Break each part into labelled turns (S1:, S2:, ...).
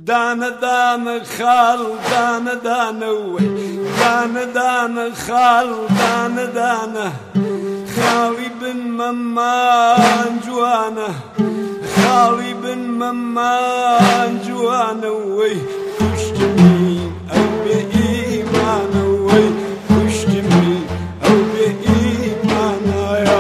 S1: دانە دانە خاڵ دانە دانەوە دانە دانە خاڵ دانە دانە خاڵی بن مەمان جوانە خاڵی بن مەمان جوانەوەی کوشتمی ئەو بێ ئیمانەوەی کوشتمی ئەو بێ ئیمانایە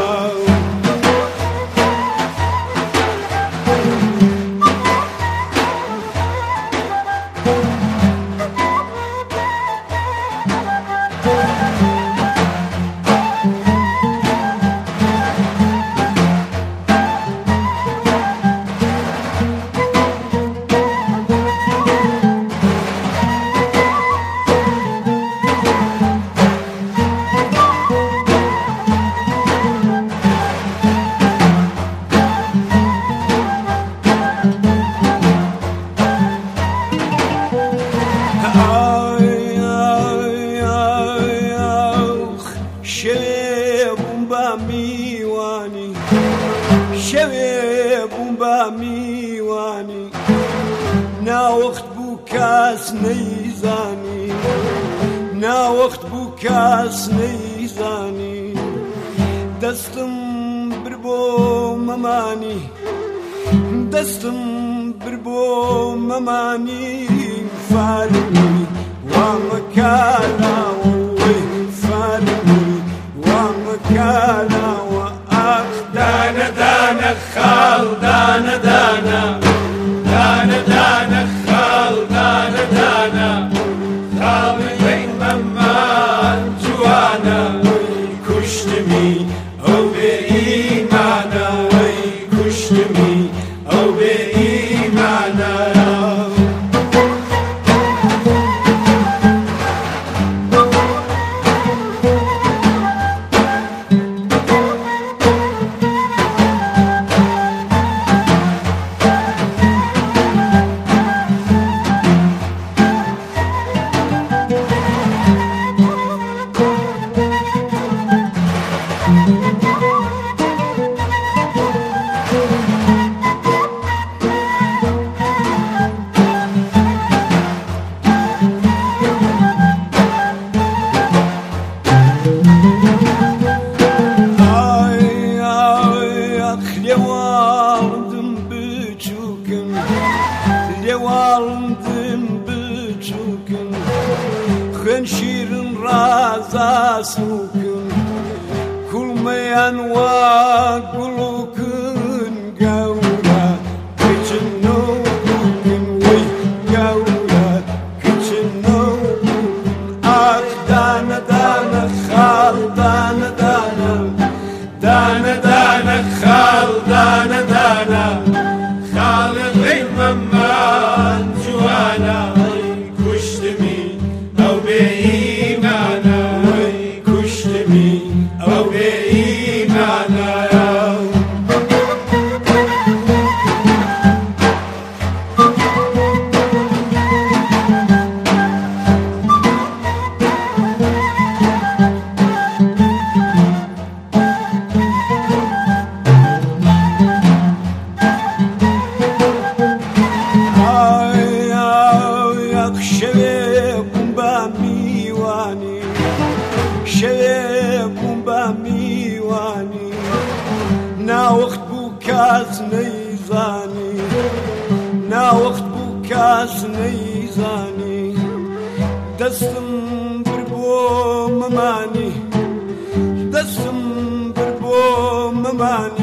S1: میوانی ناوەخت بوو کاس نەیزانی ناوەخت بوو کاس نەیزانی دەستم بر بۆ مەمانی دەستم بر بۆ مەمانی فارمی وامەکاناوەی فارمی وامەکاناوە ئاخ دانە دانە خاڵ دانە دانە دانە دانە خاڵ دانە دانە خاڵی مەمان جوانە کوشتمی ئەو بێ ئیمانە وەی کوشتمی ئەو بێ ئیمانە لێواڵندم بچووکن خوێن شیرن ڕازا سووکن کوڵمەیان وا گوڵوکن گەورە کچنە بووکن وەی گەورە کچنە ئاخ دانە دانە خاڵ دانە دانە دانە دانە خاڵ دانە دانە خاڵی مەمان جوانە کوشتمی ئەو بێ ئیمانە کوشتمی ئەو بێ ئیمانە ناوەخت بوو کاس نەیزانی ناوەخت بوو کاس نەیزانی دەستم بر بۆ مەمانی دەستم بر بۆ مەمانی